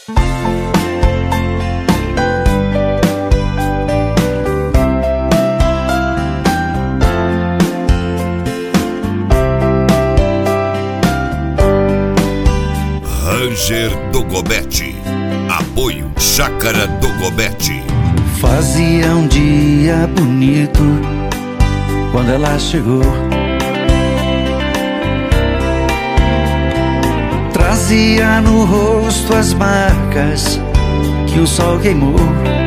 Ranger do Gobete. Apoio Chácara do Gobete. Fazia um dia bonito quando ela chegou. Trazia no rosto as marcas que o sol queimou.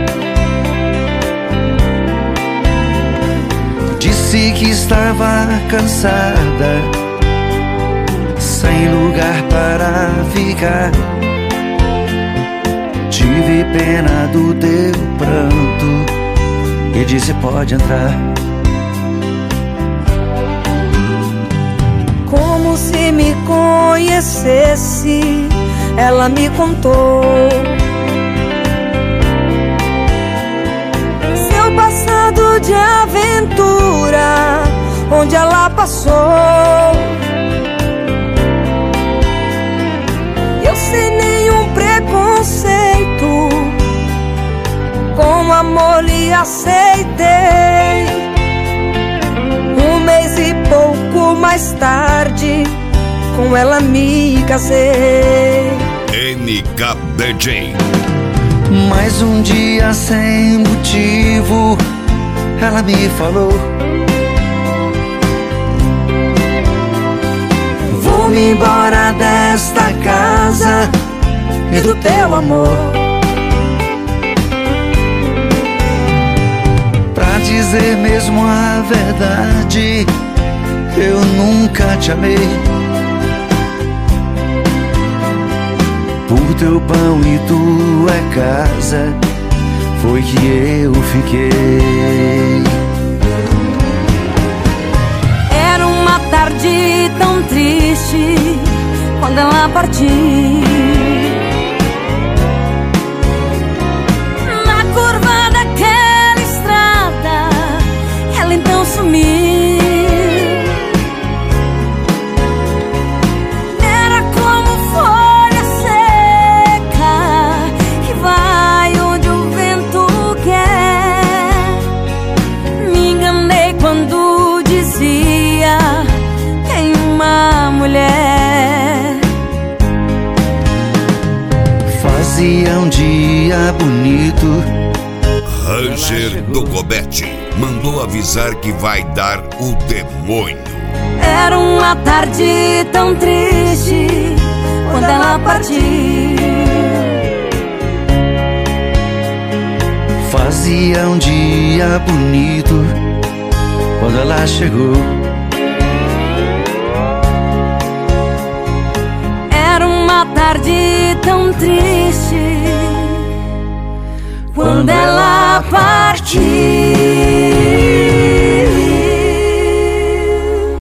Disse que estava cansada, sem lugar para ficar. Tive pena do teu pranto e disse: pode entrar. Como se me conhecesse, ela me contou seu passado de aventura, onde ela passou. Eu sem nenhum preconceito, com amor lhe aceitei. Um mês e pouco mais tarde, com ela me casei. NKDJ. Mais um dia sem motivo, ela me falou: vou-me embora desta casa e do teu amor. Pra dizer mesmo a verdade, eu nunca te amei. Por teu pão e tua casa foi que eu fiquei. Era uma tarde tão triste quando ela partiu. Na curva daquela estrada, ela então sumiu. Era como folha seca que vai onde o vento quer. Me enganei quando dizia: tem uma mulher. Fazia um dia bonito. Ranger do Gobete mandou avisar que vai dar o demônio. Era uma tarde tão triste quando ela partiu. Fazia um dia bonito quando ela chegou. Era uma tarde tão triste quando ela partiu.